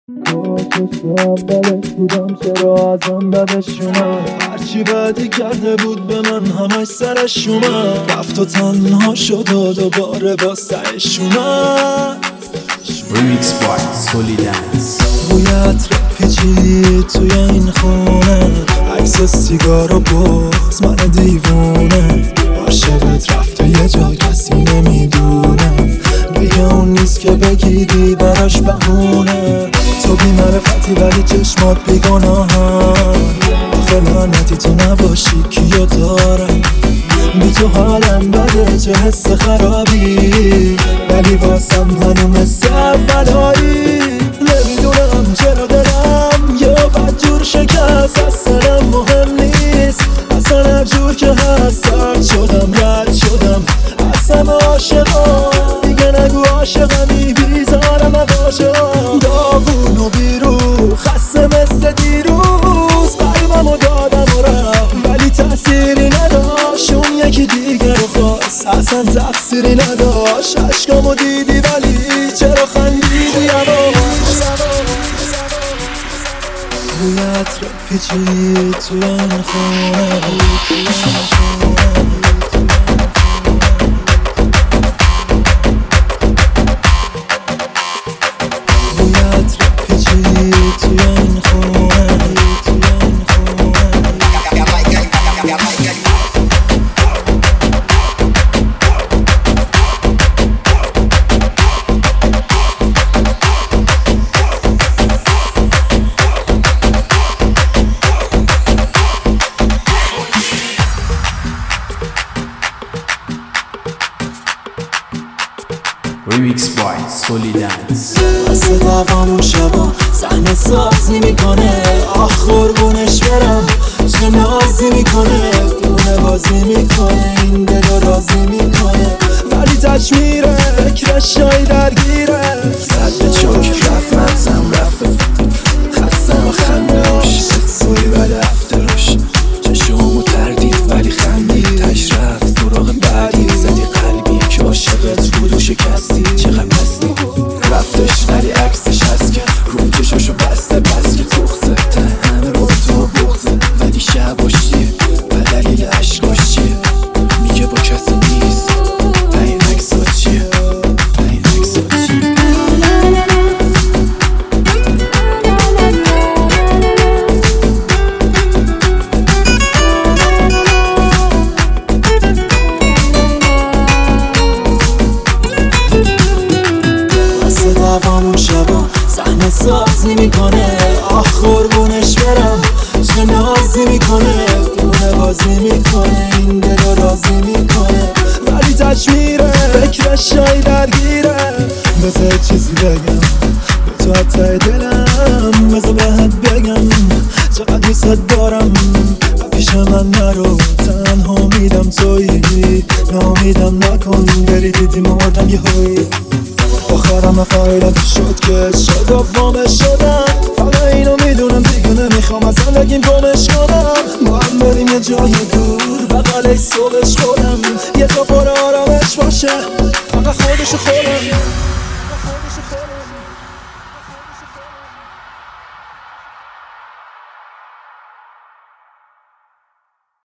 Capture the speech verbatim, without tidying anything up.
با چشم بدش بودم چرا ازم بدش اومد، هرچی بدی کرده بود به من همش سرش اومد، رفت و تنها شد و دوباره با سرش اومد. Remix by Solidance. بوی عطر پیچید توی این خونه، عکس سیگار و بغض من دیوونه، عاشقت رفت و یه جا کسی نمیدونه، دیگه اون نیست که بگیری براش بهونه، تو بی معرفتی ولی چشمات بیگناهن، آخه لعنتی تو نباشی کیو دارم، بی تو حالم بده چه حس خرابی، ولی واسم هنو مثل اولایی، نمیدونم چرا دلم یه بدجور شکست، اصلا مهم نیست اصلا هر جور که هست، سرد شدم رد شدم اصلا عاشقم، دیگه نگو عاشقمی بیزارم عاشقم، داغون و بیرو خسته مثل دیروز، قلبمو دادم و رفت ولی تأثیری نداشت، اون یکی دیگه رو خواست اصلا تقصیری نداشت، عشقامو دیدی ولی چرا خندیدی یواش، بوی عطر پیچید توی این خونه، بوی عطر پیچید توی این خونه، توی این خونه. Remix by Solidance. واسه دوامون شبا صحنه سازی میکنه، آخ قربونش برم چه نازی میکنه، دونه بازی میکنه این دل راضی میکنه، ولی تش میره فکرش جایی درگیره، صد چوک رفت مغزم رفت خستم و خنده روش سوی بد افتروش، چشمو تردید ولی خندید، تش رفت سراغ بعدی، زدی قلبی که عاشقت بود و شکستی، چقدر پستی رفتش ولی عکسش هست که رو چشاشو بسته، بس که تخته ته همه رو تو بغزه، ولی شباش چیه و دلیل عشقاش چیه، میگه با کسی نیست و این عکسا چیه، و این عکسا چیه. واسه دوامون شبا صحنه سازی میکنه، آخ قربونش برم چه نازی میکنه، دونه بازی میکنه این دل رو راضی میکنه، ولی تش میره فکرش جایی درگیره، بذار چیزی بگم به تو حتی دلم، بذار بهت بگم چقدر دوست دارم، پیش من نرو تنها میدم تویی، نامیدم نکن بری دیدی مردم یه هایی، آخرم فایلم شد که شد و وامش شدم، فقط اینو میدونم دیگه نمیخوام از زندگیم گمش کنم، ما هم بریم یه جای دور بقاله صبحش خودم، یه تا پر آرامش باشه فقط خودشو خودم.